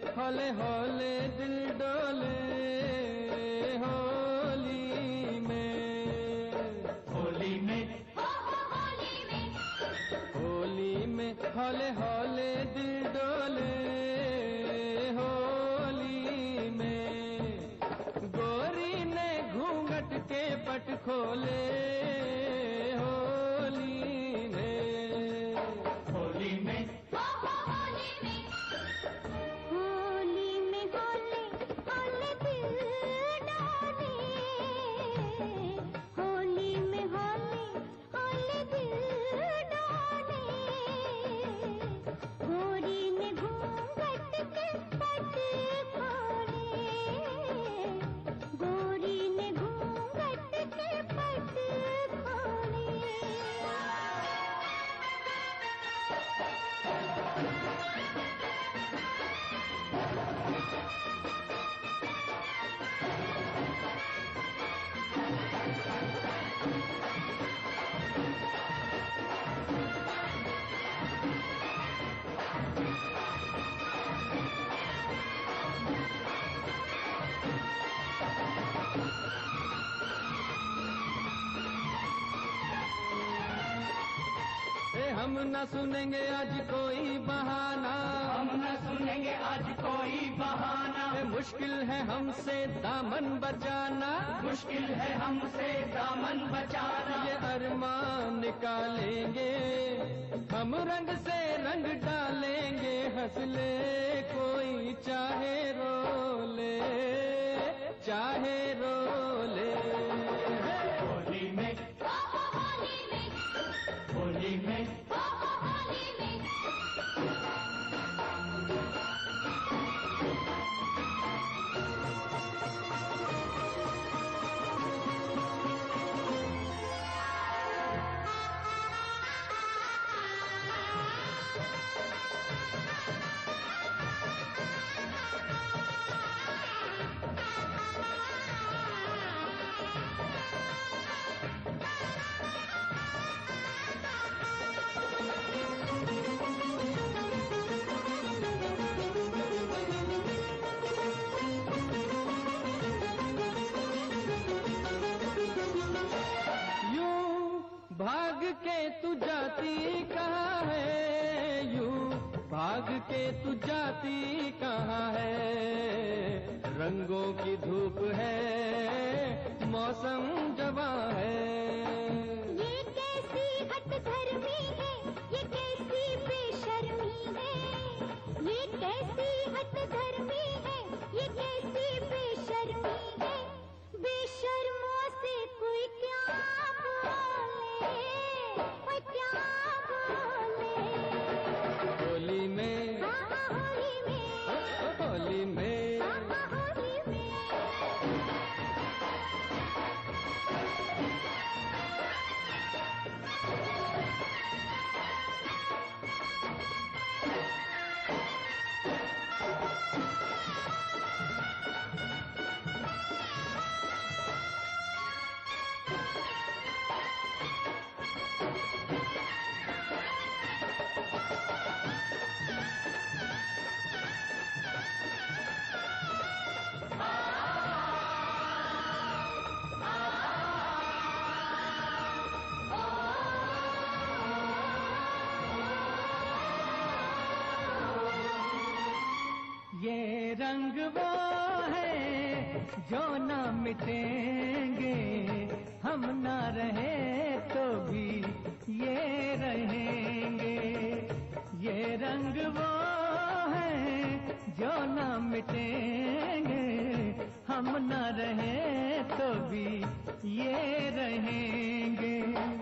हौले हौले दिल डोले होली में, होली में, होली में हौले हौले दिल डोले होली में। गोरी ने घूंघट के पट खोले होली में, होली में, हम न सुनेंगे आज कोई बहाना, हम न सुनेंगे आज कोई बहाना। मुश्किल है हमसे दामन बचाना, मुश्किल है हमसे दामन बचाना। ये अरमान निकालेंगे हम, रंग से रंग डालेंगे। हंस ले कोई चाहे रो ले, चाहे रो ले। होली में, होली में, भाग के तू जाती कहाँ है, यूं भाग के तू जाती कहाँ है। रंगों की धूप है, मौसम जवां है। ये कैसी हठधर्मी है, ये कैसी बेशर्मी है। ये कैसी हठधर्मी है, ये कैसी बेशर्मी है। बेशर्मों से कोई क्या बोले, कोई क्या बोले। होली में, हाँ होली में, होली में, हाँ होली में। ये रंग वो है जो न मिटेंगे, हम न रहे तो भी ये रहेंगे। ये रंग वो है जो न मिटेंगे, हम न रहे तो भी ये रहेंगे।